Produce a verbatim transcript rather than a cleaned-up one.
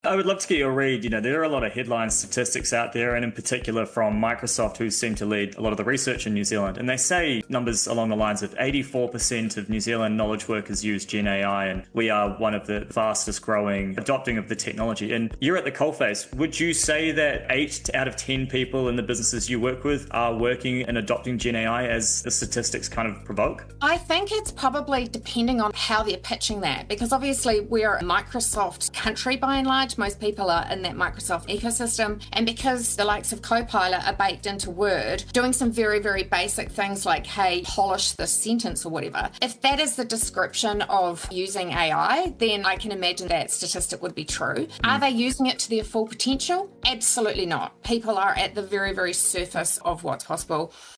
I would love to get your read. You know, there are a lot of headline statistics out there, and in particular from Microsoft, who seem to lead a lot of the research in New Zealand. And they say numbers along the lines of eighty-four percent of New Zealand knowledge workers use Gen A I, and we are one of the fastest growing adopting of the technology. And you're at the coalface. Would you say that eight out of ten people in the businesses you work with are working and adopting Gen A I as the statistics kind of provoke? I think it's probably depending on how they're pitching that, because obviously we're a Microsoft country by and large. Most people are in that Microsoft ecosystem. And because the likes of Copilot are baked into Word, doing some very, very basic things like, hey, polish this sentence or whatever, if that is the description of using A I, then I can imagine that statistic would be true. Mm. Are they using it to their full potential? Absolutely not. People are at the very, very surface of what's possible.